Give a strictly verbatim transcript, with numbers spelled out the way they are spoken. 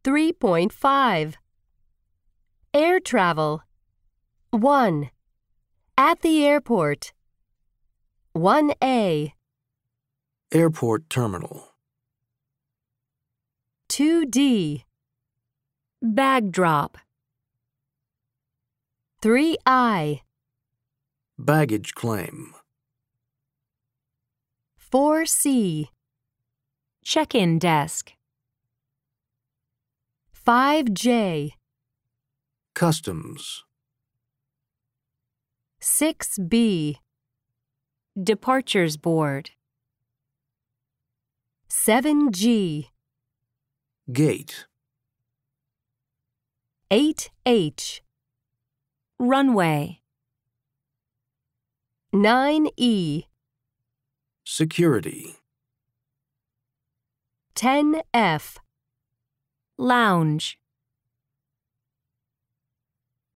three point five. Air travel. one. At the airport. one A. Airport terminal. two D. Bag drop. three I. Baggage claim. four C. Check-in desk. five J. Customs. six B. Departures board. seven G. Gate. eight H. Runway. nine E. Security. ten F. Lounge.